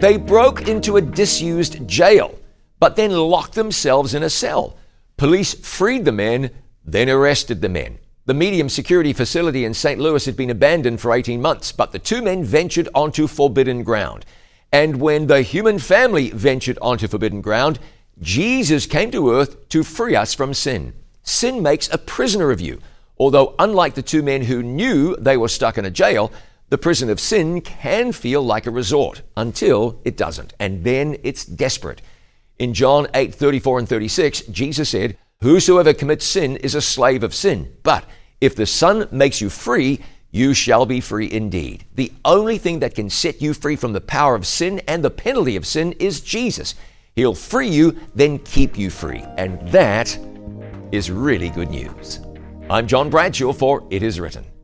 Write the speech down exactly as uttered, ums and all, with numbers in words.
They broke into a disused jail, but then locked themselves in a cell. Police freed the men, then arrested the men. The medium security facility in Saint Louis had been abandoned for eighteen months, but the two men ventured onto forbidden ground. And when the human family ventured onto forbidden ground, Jesus came to earth to free us from sin. Sin makes a prisoner of you. Although unlike the two men who knew they were stuck in a jail, the prison of sin can feel like a resort until it doesn't, and then it's desperate. In John eight thirty-four and thirty-six, Jesus said, "Whosoever commits sin is a slave of sin. But if the Son makes you free, you shall be free indeed." The only thing that can set you free from the power of sin and the penalty of sin is Jesus. He'll free you, then keep you free. And that is really good news. I'm John Bradshaw for It Is Written.